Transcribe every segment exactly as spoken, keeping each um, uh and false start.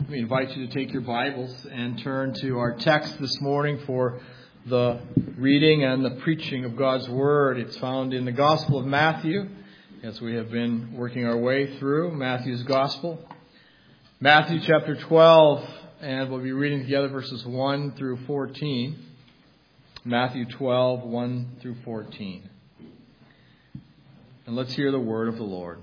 Let me invite you to take your Bibles and turn to our text this morning for the reading and the preaching of God's Word. It's found in the Gospel of Matthew, as we have been working our way through Matthew's Gospel. Matthew chapter twelve, and we'll be reading together verses one through fourteen. Matthew twelve, one through fourteen. And let's hear the word of the Lord.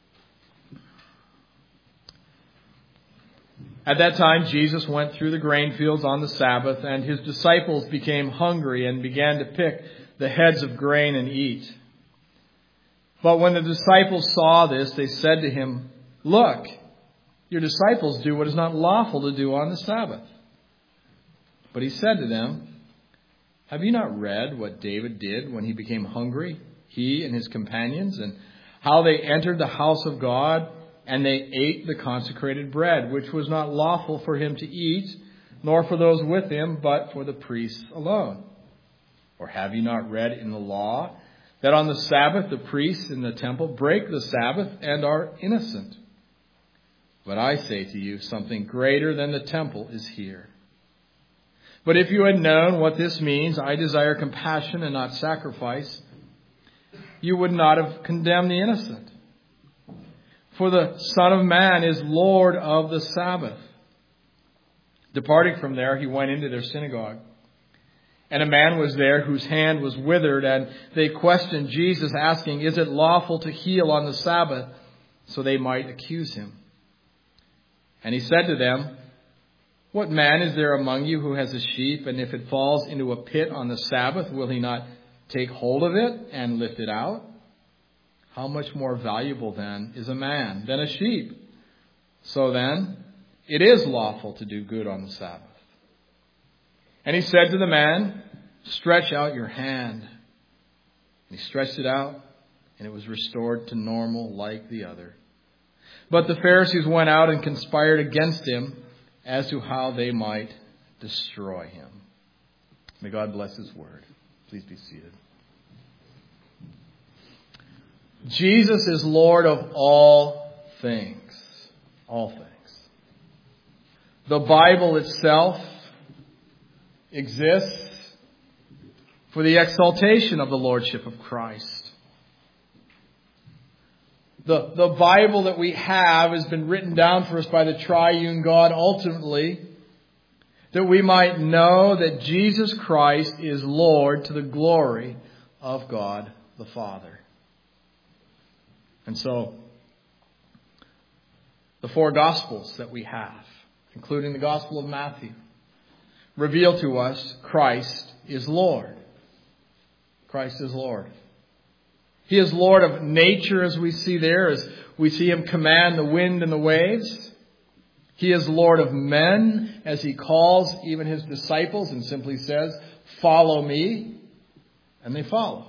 At that time, Jesus went through the grain fields on the Sabbath, and his disciples became hungry and began to pick the heads of grain and eat. But when the disciples saw this, they said to him, "Look, your disciples do what is not lawful to do on the Sabbath." But he said to them, "Have you not read what David did when he became hungry, he and his companions, and how they entered the house of God, and they ate the consecrated bread, which was not lawful for him to eat, nor for those with him, but for the priests alone? Or have you not read in the law that on the Sabbath the priests in the temple break the Sabbath and are innocent? But I say to you, something greater than the temple is here. But if you had known what this means, I desire compassion and not sacrifice, you would not have condemned the innocent. For the Son of Man is Lord of the Sabbath." Departing from there, he went into their synagogue. And a man was there whose hand was withered, and they questioned Jesus, asking, "Is it lawful to heal on the Sabbath?" So they might accuse him. And he said to them, "What man is there among you who has a sheep, and if it falls into a pit on the Sabbath, will he not take hold of it and lift it out? How much more valuable then is a man than a sheep? So then, it is lawful to do good on the Sabbath." And he said to the man, "Stretch out your hand." And he stretched it out, and it was restored to normal like the other. But the Pharisees went out and conspired against him as to how they might destroy him. May God bless his word. Please be seated. Jesus is Lord of all things. All things. The Bible itself exists for the exaltation of the Lordship of Christ. The, the Bible that we have has been written down for us by the triune God ultimately, that we might know that Jesus Christ is Lord to the glory of God the Father. And so, the four Gospels that we have, including the Gospel of Matthew, reveal to us Christ is Lord. Christ is Lord. He is Lord of nature, as we see there, as we see him command the wind and the waves. He is Lord of men, as he calls even his disciples and simply says, "Follow me," and they follow.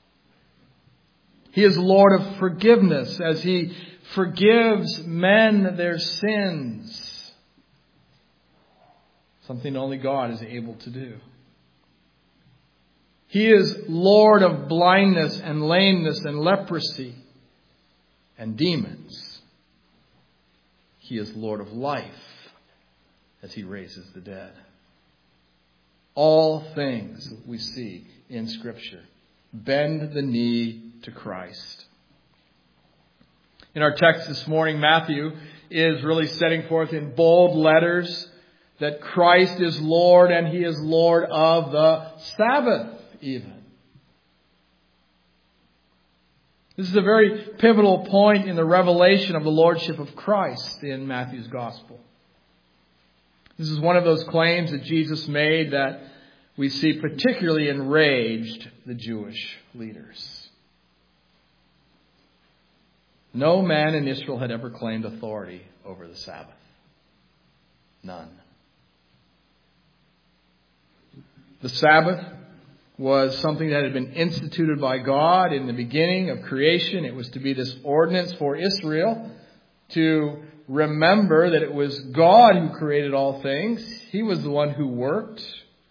He is Lord of forgiveness, as he forgives men their sins. Something only God is able to do. He is Lord of blindness and lameness and leprosy and demons. He is Lord of life, as he raises the dead. All things we see in Scripture bend the knee to Christ. In our text this morning, Matthew is really setting forth in bold letters that Christ is Lord, and he is Lord of the Sabbath even. This is a very pivotal point in the revelation of the Lordship of Christ in Matthew's Gospel. This is one of those claims that Jesus made that we see particularly enraged the Jewish leaders. No man in Israel had ever claimed authority over the Sabbath. None. The Sabbath was something that had been instituted by God in the beginning of creation. It was to be this ordinance for Israel to remember that it was God who created all things. He was the one who worked.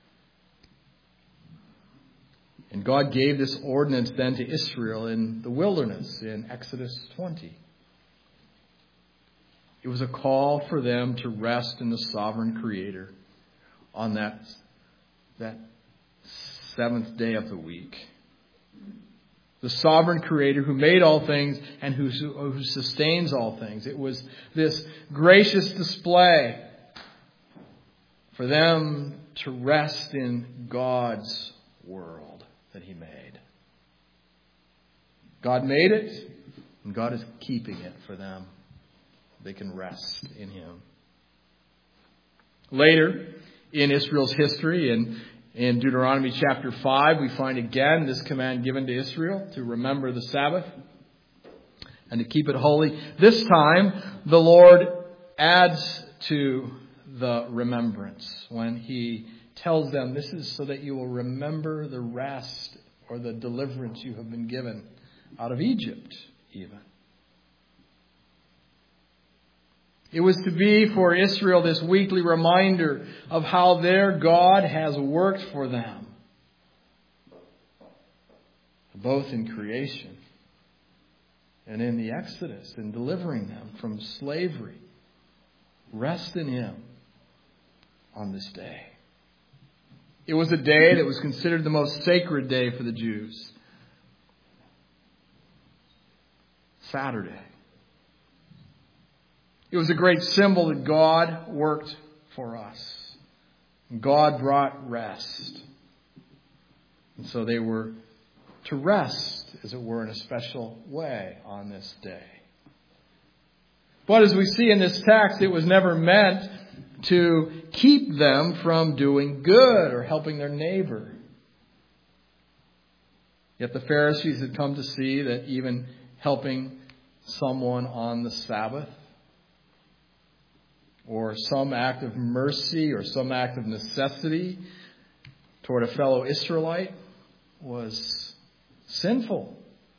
And God gave this ordinance then to Israel in the wilderness in Exodus twenty. It was a call for them to rest in the sovereign Creator on that, that seventh day of the week. The sovereign Creator who made all things and who, who sustains all things. It was this gracious display for them to rest in God's world that He made. God made it, and God is keeping it for them. They can rest in Him. Later in Israel's history, in, in Deuteronomy chapter five, we find again this command given to Israel to remember the Sabbath and to keep it holy. This time, the Lord adds to the remembrance when He tells them, this is so that you will remember the rest or the deliverance you have been given out of Egypt even. It was to be for Israel this weekly reminder of how their God has worked for them, both in creation and in the Exodus, in delivering them from slavery. Rest in Him on this day. It was a day that was considered the most sacred day for the Jews. Saturday. It was a great symbol that God worked for us. God brought rest. And so they were to rest, as it were, in a special way on this day. But as we see in this text, it was never meant to keep them from doing good or helping their neighbor. Yet the Pharisees had come to see that even helping someone on the Sabbath, or some act of mercy or some act of necessity toward a fellow Israelite, was sinful.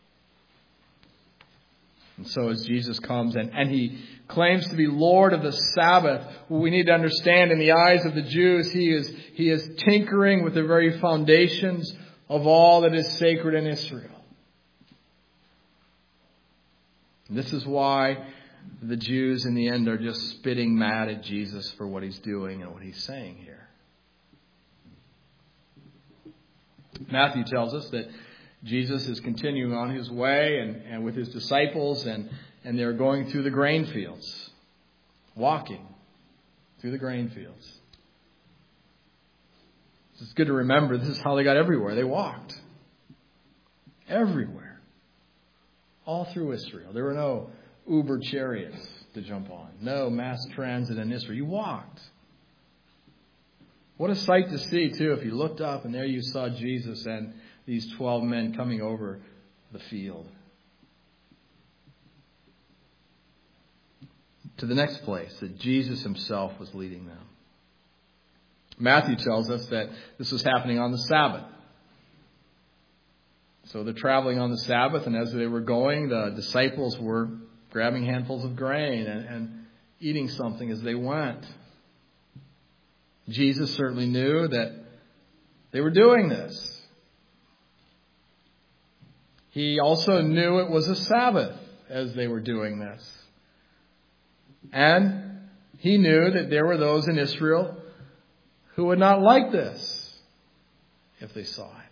And so as Jesus comes and, and He claims to be Lord of the Sabbath, what we need to understand, in the eyes of the Jews, He is, he is tinkering with the very foundations of all that is sacred in Israel. And this is why the Jews in the end are just spitting mad at Jesus for what He's doing and what He's saying here. Matthew tells us that Jesus is continuing on His way and, and with His disciples, and, and they're going through the grain fields, walking through the grain fields. It's good to remember this is how they got everywhere. They walked. Everywhere. All through Israel. There were no Uber chariots to jump on. No mass transit in Israel. You walked. What a sight to see, too, if you looked up and there you saw Jesus and these twelve men coming over the field. To the next place, that Jesus Himself was leading them. Matthew tells us that this was happening on the Sabbath. So they're traveling on the Sabbath, and as they were going, the disciples were grabbing handfuls of grain and, and eating something as they went. Jesus certainly knew that they were doing this. He also knew it was a Sabbath as they were doing this. And He knew that there were those in Israel who would not like this if they saw it.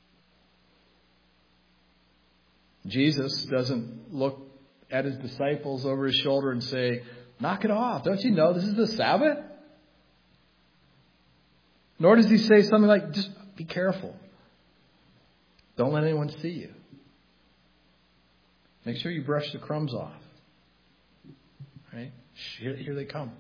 Jesus doesn't look at His disciples over His shoulder and say, knock it off. Don't you know this is the Sabbath? Nor does He say something like, just be careful. Don't let anyone see you. Make sure you brush the crumbs off. Right? Here, here they come.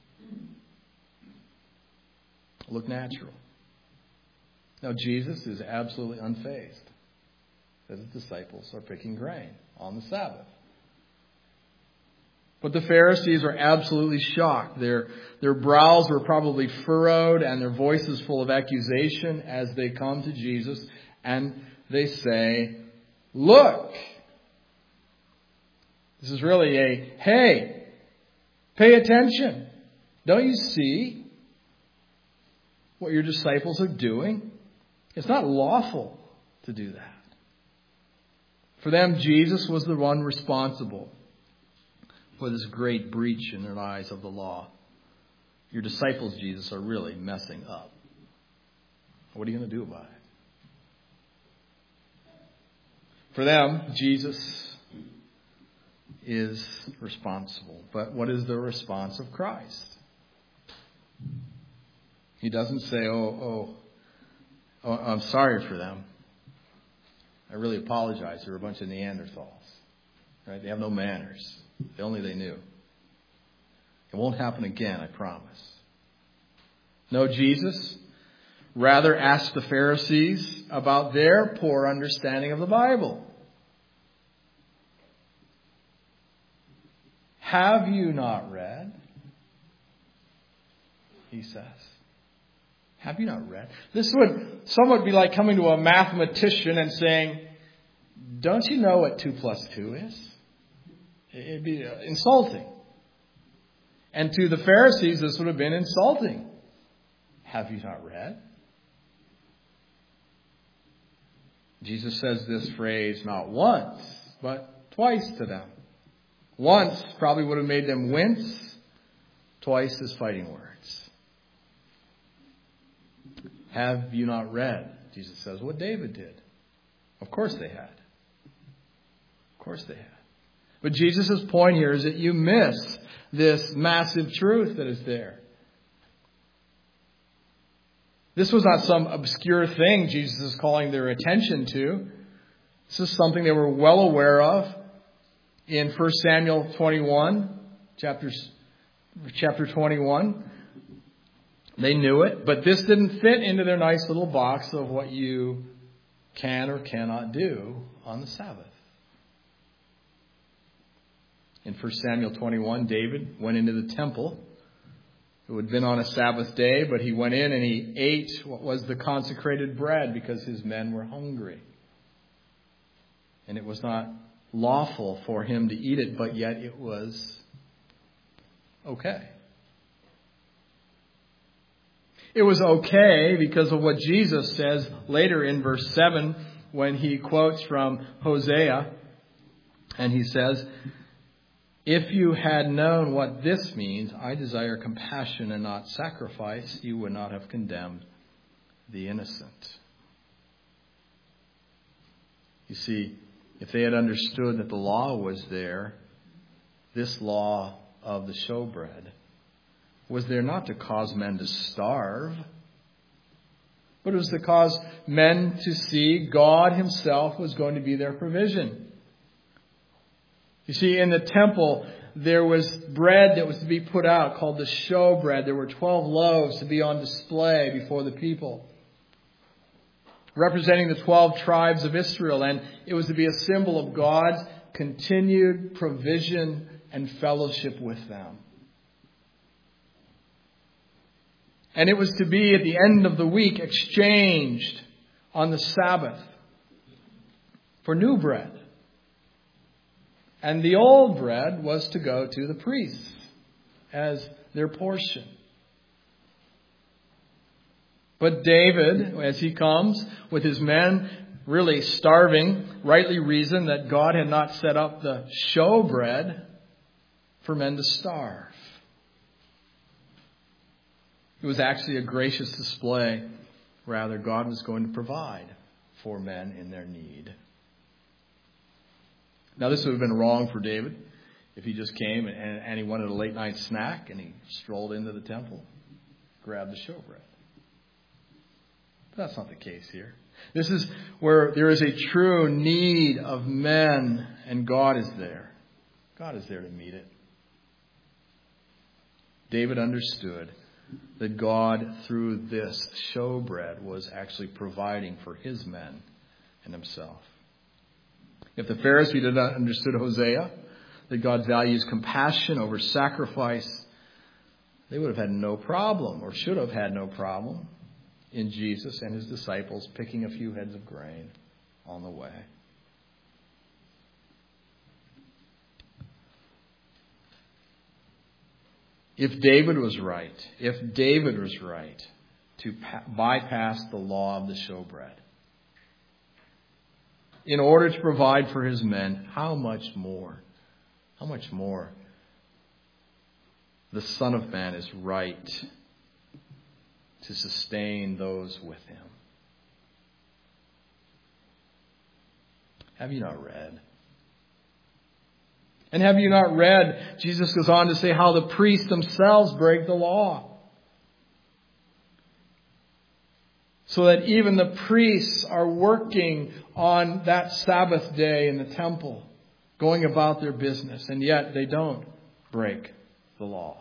Look natural. Now, Jesus is absolutely unfazed that His disciples are picking grain on the Sabbath. But the Pharisees are absolutely shocked. Their, their brows were probably furrowed and their voices full of accusation as they come to Jesus and they say, look. This is really a, hey, pay attention. Don't you see what your disciples are doing? It's not lawful to do that. For them, Jesus was the one responsible for this great breach in their eyes of the law. Your disciples, Jesus, are really messing up. What are you going to do about it? For them, Jesus is responsible. But what is the response of Christ? He doesn't say, oh, oh, oh, I'm sorry for them. I really apologize. They're a bunch of Neanderthals. Right? They have no manners. If only they knew. It won't happen again, I promise. No, Jesus rather asked the Pharisees about their poor understanding of the Bible. Have you not read? He says. Have you not read? This would somewhat be like coming to a mathematician and saying, don't you know what two plus two is? It'd be insulting. And to the Pharisees, this would have been insulting. Have you not read? Jesus says this phrase not once, but twice to them. Once probably would have made them wince. Twice is fighting words. Have you not read, Jesus says, what David did? Of course they had. Of course they had. But Jesus' point here is that you miss this massive truth that is there. This was not some obscure thing Jesus is calling their attention to. This is something they were well aware of in First Samuel twenty-one, chapters, chapter twenty-one. They knew it, but this didn't fit into their nice little box of what you can or cannot do on the Sabbath. In First Samuel twenty-one, David went into the temple. It had been on a Sabbath day, but he went in and he ate what was the consecrated bread because his men were hungry. And it was not lawful for him to eat it, but yet it was okay. It was okay because of what Jesus says later in verse seven when he quotes from Hosea. And he says, if you had known what this means, I desire compassion and not sacrifice, you would not have condemned the innocent. You see, if they had understood that the law was there, this law of the showbread was there not to cause men to starve, but it was to cause men to see God himself was going to be their provision. You see, in the temple, there was bread that was to be put out called the showbread. There were twelve loaves to be on display before the people, representing the twelve tribes of Israel. And it was to be a symbol of God's continued provision and fellowship with them. And it was to be at the end of the week exchanged on the Sabbath for new bread. And the old bread was to go to the priests as their portion. But David, as he comes with his men really starving, rightly reasoned that God had not set up the showbread for men to starve. It was actually a gracious display. Rather, God was going to provide for men in their need. Now, this would have been wrong for David if he just came and, and he wanted a late night snack and he strolled into the temple, grabbed the showbread. But that's not the case here. This is where there is a true need of men, and God is there. God is there to meet it. David understood that God, through this showbread, was actually providing for his men and himself. If the Pharisees did not understood Hosea, that God values compassion over sacrifice, they would have had no problem, or should have had no problem, in Jesus and his disciples picking a few heads of grain on the way. If David was right, if David was right to pa- bypass the law of the showbread, in order to provide for his men, how much more, how much more the Son of Man is right to sustain those with him. Have you not read? And have you not read, Jesus goes on to say how the priests themselves break the law. So that even the priests are working on that Sabbath day in the temple, going about their business, and yet they don't break the law.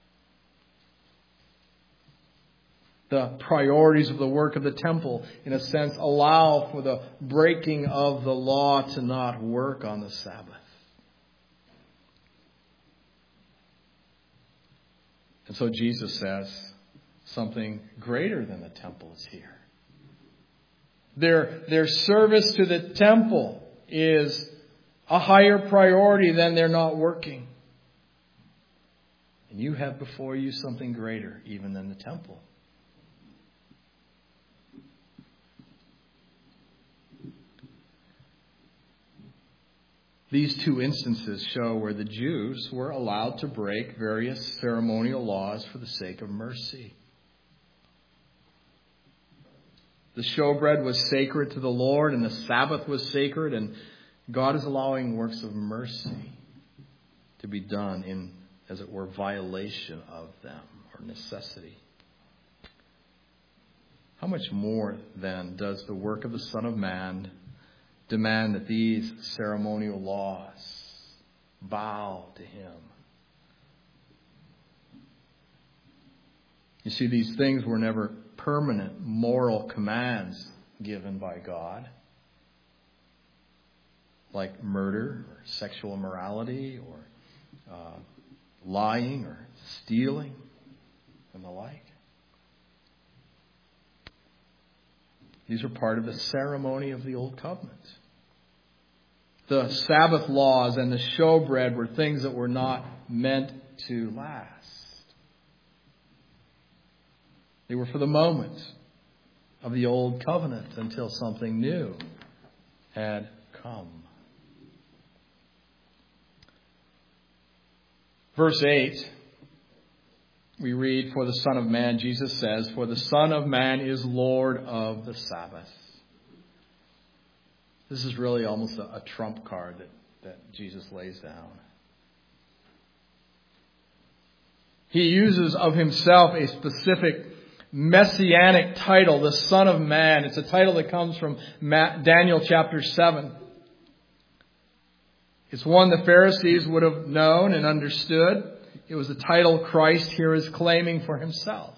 The priorities of the work of the temple, in a sense, allow for the breaking of the law to not work on the Sabbath. And so Jesus says something greater than the temple is here. Their, their service to the temple is a higher priority than their not working. And you have before you something greater even than the temple. These two instances show where the Jews were allowed to break various ceremonial laws for the sake of mercy. The showbread was sacred to the Lord, and the Sabbath was sacred, and God is allowing works of mercy to be done in, as it were, violation of them or necessity. How much more, then, does the work of the Son of Man demand that these ceremonial laws bow to him? You see, these things were never permanent moral commands given by God, like murder or sexual immorality or uh, lying or stealing and the like. These are part of the ceremony of the Old Covenant. The Sabbath laws and the showbread were things that were not meant to last. They were for the moment of the Old Covenant until something new had come. Verse eight, we read, "For the Son of Man," Jesus says, "For the Son of Man is Lord of the Sabbath." This is really almost a, a trump card that, that Jesus lays down. He uses of himself a specific messianic title, the Son of Man. It's a title that comes from Daniel chapter seven. It's one the Pharisees would have known and understood. It was the title Christ here is claiming for himself.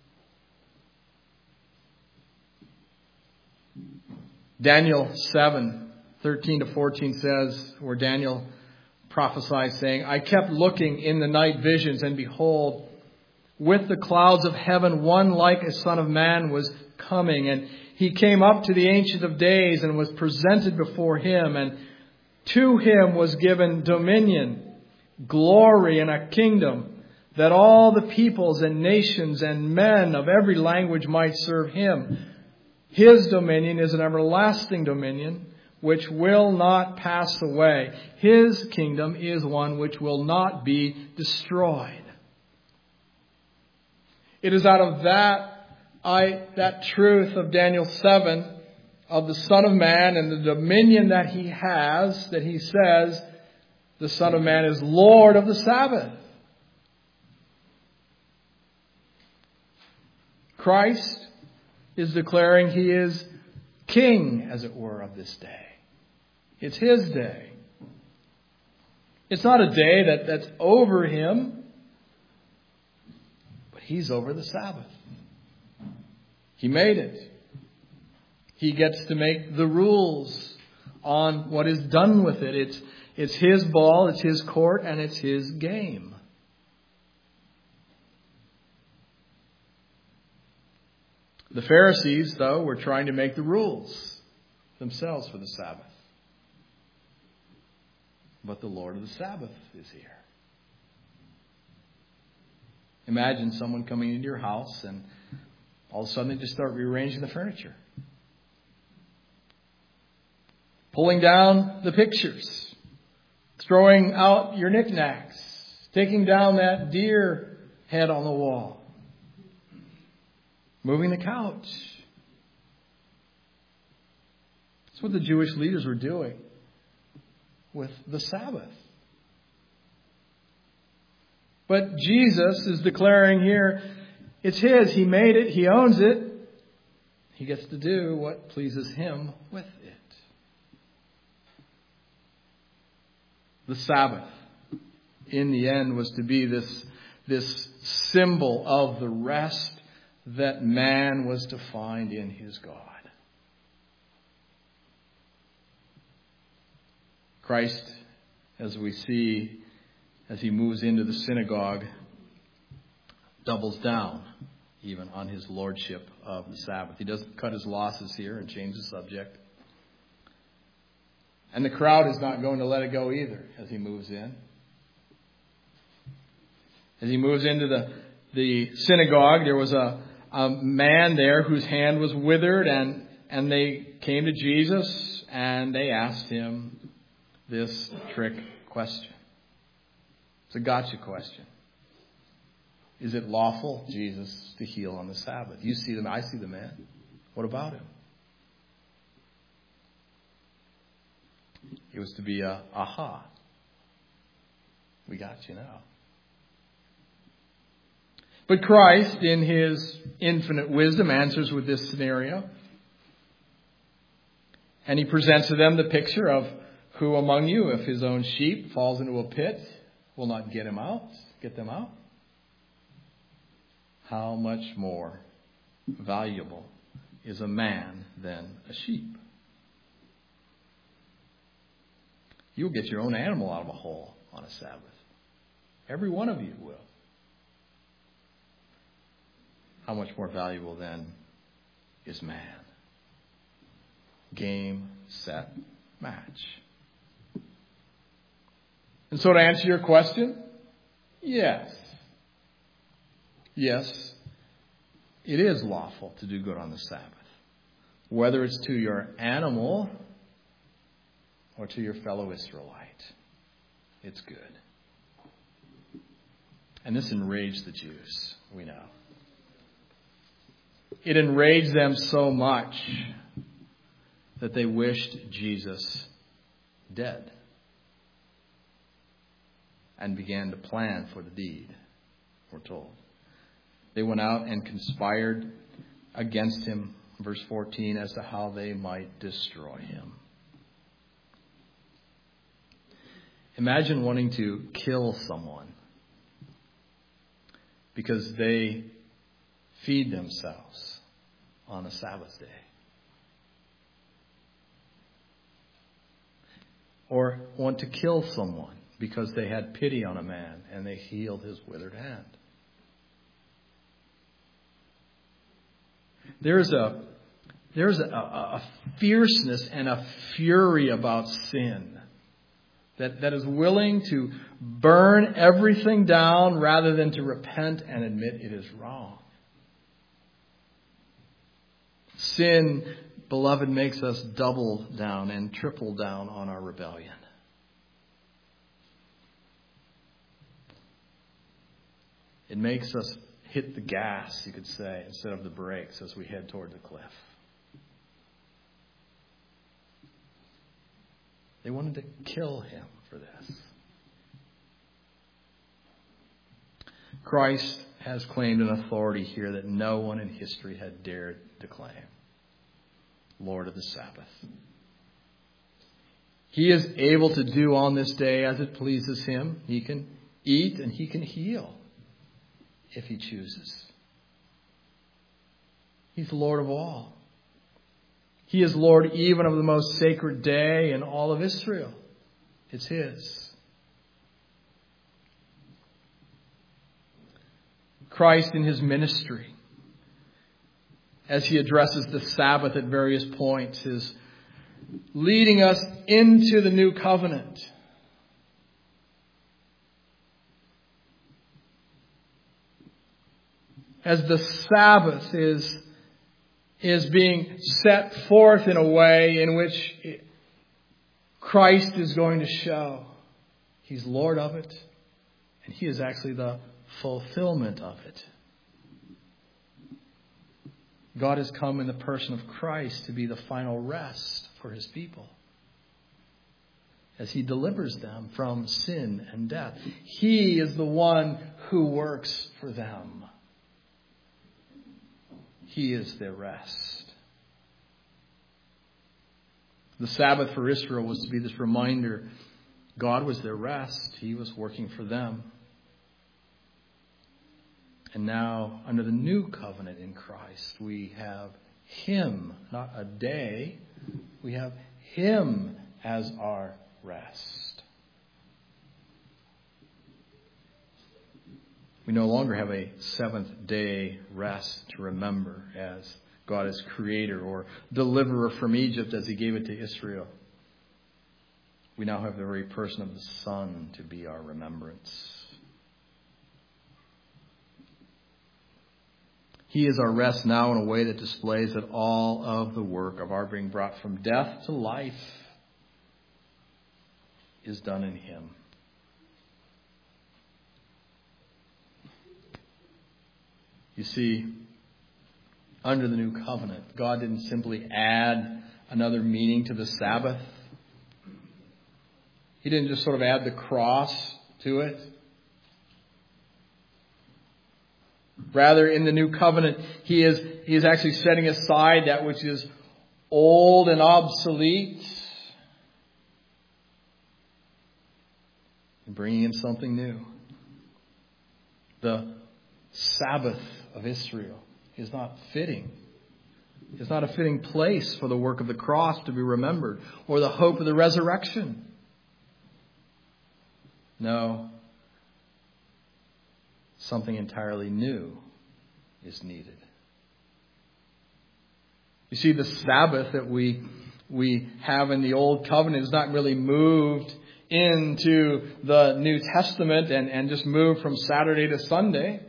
Daniel seven, thirteen to fourteen says, where Daniel prophesies saying, "I kept looking in the night visions, and behold, with the clouds of heaven, one like a son of man was coming. And he came up to the Ancient of Days and was presented before him. And to him was given dominion, glory, and a kingdom, that all the peoples and nations and men of every language might serve him. His dominion is an everlasting dominion, which will not pass away. His kingdom is one which will not be destroyed." It is out of that, I, that truth of Daniel seven, of the Son of Man and the dominion that he has, that he says the Son of Man is Lord of the Sabbath. Christ is declaring he is king, as it were, of this day. It's his day. It's not a day that, that's over him. He's over the Sabbath. He made it. He gets to make the rules on what is done with it. It's, it's his ball, it's his court, and it's his game. The Pharisees, though, were trying to make the rules themselves for the Sabbath. But the Lord of the Sabbath is here. Imagine someone coming into your house and all of a sudden they just start rearranging the furniture. Pulling down the pictures. Throwing out your knickknacks. taking down that deer head on the wall, moving the couch. That's what the Jewish leaders were doing with the Sabbath. But Jesus is declaring here, it's His. He made it. He owns it. He gets to do what pleases Him with it. The Sabbath, in the end, was to be this, this symbol of the rest that man was to find in his God. Christ, as we see, as He moves into the synagogue, doubles down even on His lordship of the Sabbath. He doesn't cut His losses here and change the subject. And the crowd is not going to let it go either as He moves in. As He moves into the, the synagogue, there was a, a man there whose hand was withered, and, and they came to Jesus and they asked Him this trick question. It's a gotcha question. Is it lawful, Jesus, to heal on the Sabbath? You see them, I see the man. What about him? It was to be a aha. We got you now. But Christ, in His infinite wisdom, answers with this scenario. And He presents to them the picture of who among you, if his own sheep falls into a pit, will not get him out, get them out? How much more valuable is a man than a sheep? You'll get your own animal out of a hole on a Sabbath. Every one of you will. How much more valuable then is man? Game, set, match. And so to answer your question, yes. Yes, it is lawful to do good on the Sabbath. Whether it's to your animal or to your fellow Israelite, it's good. And this enraged the Jews, we know. It enraged them so much that they wished Jesus dead and began to plan for the deed, we're told. They went out and conspired against Him, verse fourteen, as to how they might destroy Him. Imagine wanting to kill someone because they feed themselves on a Sabbath day. Or want to kill someone because they had pity on a man and they healed his withered hand. There's a there's a, a fierceness and a fury about sin that, that is willing to burn everything down rather than to repent and admit it is wrong. Sin, beloved, makes us double down and triple down on our rebellion. It makes us hit the gas, you could say, instead of the brakes as we head toward the cliff. They wanted to kill Him for this. Christ has claimed an authority here that no one in history had dared to claim. Lord of the Sabbath. He is able to do on this day as it pleases Him. He can eat and He can heal if He chooses. He's Lord of all. He is Lord even of the most sacred day in all of Israel. It's His. Christ in His ministry, as He addresses the Sabbath at various points, is leading us into the new covenant. As the Sabbath is, is being set forth in a way in which Christ is going to show He's Lord of it. And He is actually the fulfillment of it. God has come in the person of Christ to be the final rest for His people, as He delivers them from sin and death. He is the one who works for them. He is their rest. The Sabbath for Israel was to be this reminder. God was their rest. He was working for them. And now, under the new covenant in Christ, we have Him, not a day. We have Him as our rest. We no longer have a seventh day rest to remember as God as creator or deliverer from Egypt as He gave it to Israel. We now have the very person of the Son to be our remembrance. He is our rest now in a way that displays that all of the work of our being brought from death to life is done in Him. You see, under the new covenant, God didn't simply add another meaning to the Sabbath. He didn't just sort of add the cross to it. Rather, in the new covenant, he is, he is actually setting aside that which is old and obsolete and bringing in something new. The Sabbath of Israel is not fitting. It's not a fitting place for the work of the cross to be remembered or the hope of the resurrection. No. Something entirely new is needed. You see, the Sabbath that we we have in the Old Covenant is not really moved into the New Testament and, and just moved from Saturday to Sunday.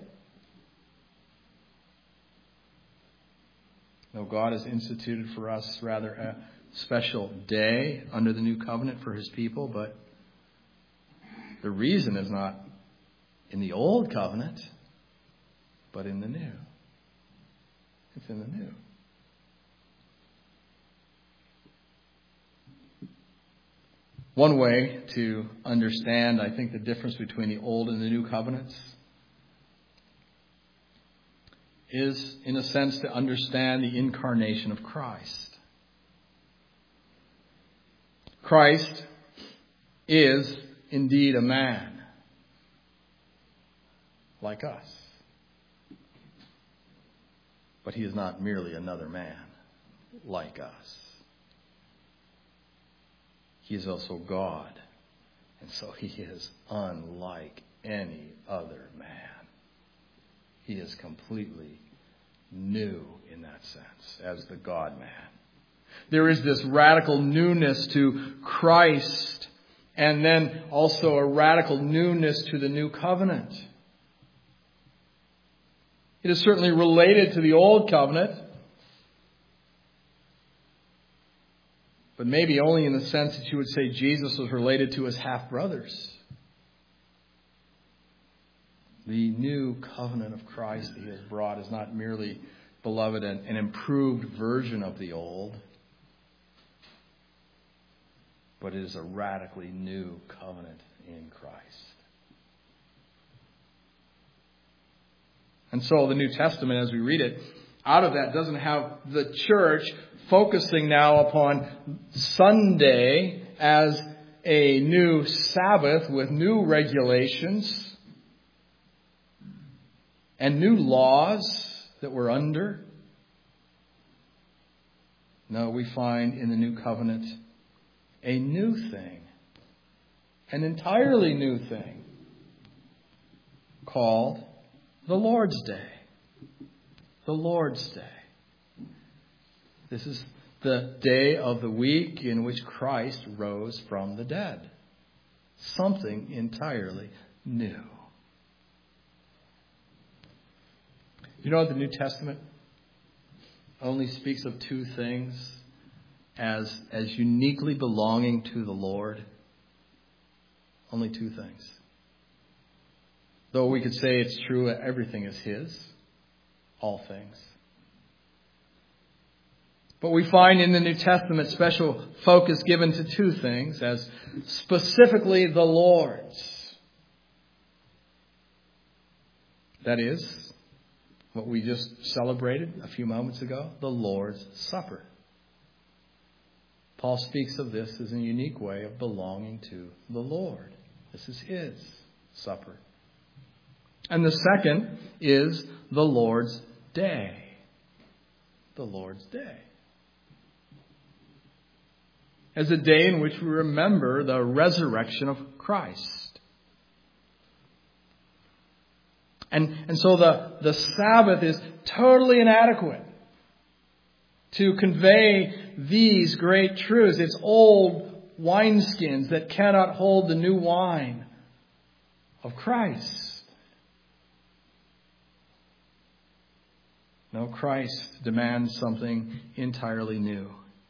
No, God has instituted for us rather a special day under the New Covenant for His people, but the reason is not in the Old Covenant, but in the New. It's in the New. One way to understand, I think, the difference between the Old and the New Covenants is, in a sense, to understand the incarnation of Christ. Christ is indeed a man. Like us. But He is not merely another man like us. He is also God. And so He is unlike any other man. He is completely new in that sense as the God-man. There is this radical newness to Christ and then also a radical newness to the new covenant. It is certainly related to the Old Covenant, but maybe only in the sense that you would say Jesus was related to His half-brothers. The new covenant of Christ that He has brought is not merely, beloved, an, an improved version of the old, but it is a radically new covenant in Christ. And so the New Testament, as we read it, out of that doesn't have the church focusing now upon Sunday as a new Sabbath with new regulations and new laws that we're under. No, we find in the new covenant a new thing, an entirely new thing called the Lord's Day. The Lord's Day. This is the day of the week in which Christ rose from the dead. Something entirely new. You know, the New Testament only speaks of two things as, as uniquely belonging to the Lord. Only two things. Though we could say it's true, everything is His. All things. But we find in the New Testament special focus given to two things, as specifically the Lord's. That is, what we just celebrated a few moments ago, the Lord's Supper. Paul speaks of this as a unique way of belonging to the Lord. This is His supper. And the second is the Lord's Day. The Lord's Day. As a day in which we remember the resurrection of Christ. And, and so the, the Sabbath is totally inadequate to convey these great truths. It's old wineskins that cannot hold the new wine of Christ. No, Christ demands something entirely new.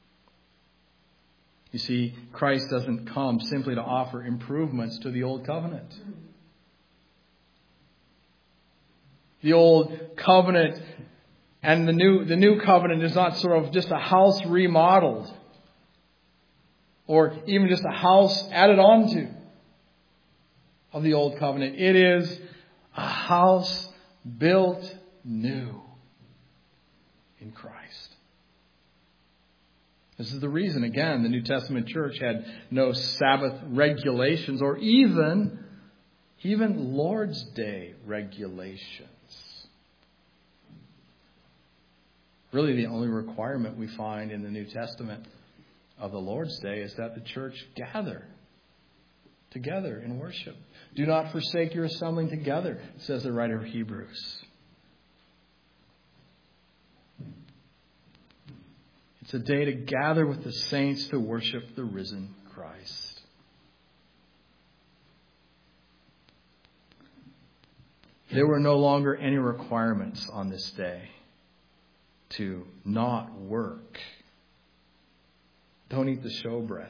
You see, Christ doesn't come simply to offer improvements to the old covenant. The old covenant and the new, the new covenant is not sort of just a house remodeled or even just a house added onto of the old covenant. It is a house built new in Christ. This is the reason, again, the New Testament church had no Sabbath regulations or even, even Lord's Day regulations. Really, the only requirement we find in the New Testament of the Lord's Day is that the church gather together in worship. Do not forsake your assembling together, says the writer of Hebrews. It's a day to gather with the saints to worship the risen Christ. There were no longer any requirements on this day to not work. Don't eat the showbread.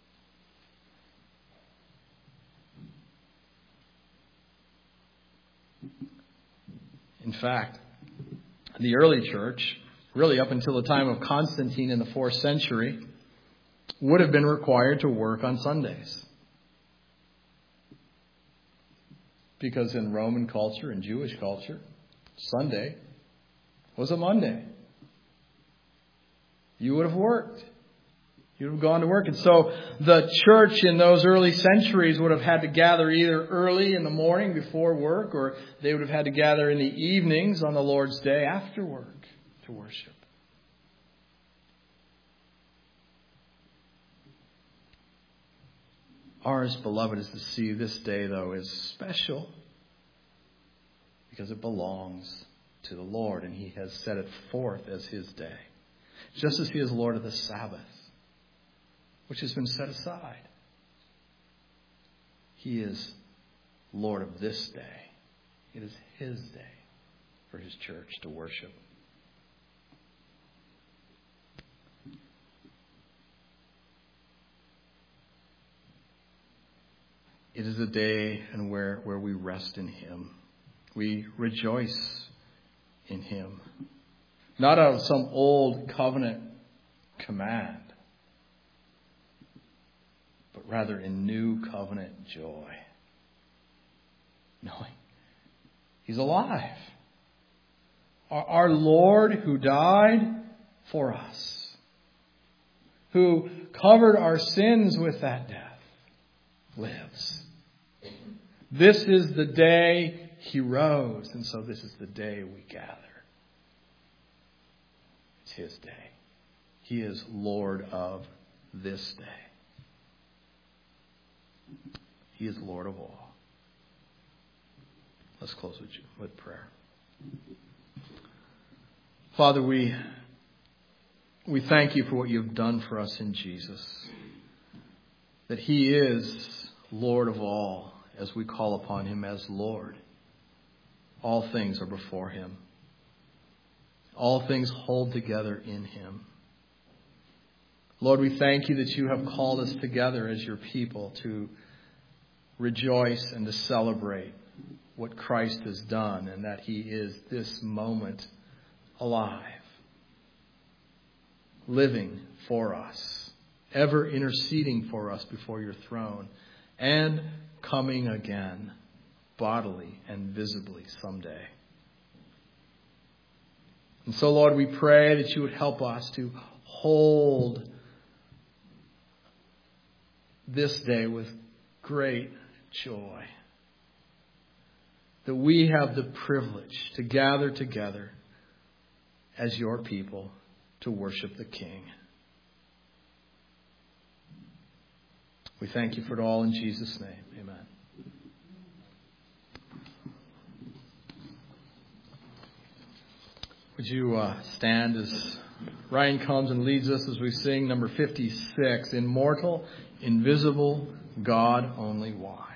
In fact, the early church, really up until the time of Constantine in the fourth century, would have been required to work on Sundays. Because in Roman culture and Jewish culture, Sunday was a Monday. You would have worked. You would have gone to work. And so the church in those early centuries would have had to gather either early in the morning before work, or they would have had to gather in the evenings on the Lord's Day after work to worship. Ours, beloved, is to see this day, though, is special because it belongs to the Lord, and He has set it forth as His day. Just as He is Lord of the Sabbath, which has been set aside. He is Lord of this day. It is His day for His church to worship. It is a day and where, where we rest in Him. We rejoice in Him. Not out of some old covenant command, but rather in new covenant joy. Knowing He's alive. Our, our Lord who died for us, who covered our sins with that death, lives. This is the day He rose, and so this is the day we gather. It's His day. He is Lord of this day. He is Lord of all. Let's close with, with prayer. Father, we, we thank You for what You've done for us in Jesus. That He is Lord of all as we call upon Him as Lord. All things are before Him. All things hold together in Him. Lord, we thank You that You have called us together as Your people to rejoice and to celebrate what Christ has done and that he is this moment alive, living for us, ever interceding for us before your throne, and coming again bodily and visibly someday. And so, Lord, we pray that you would help us to hold this day with great joy. That we have the privilege to gather together as your people to worship the King. We thank you for it all in Jesus' name. Amen. Would you uh, stand as Ryan comes and leads us as we sing number fifty-six, Immortal, Invisible, God Only Wise.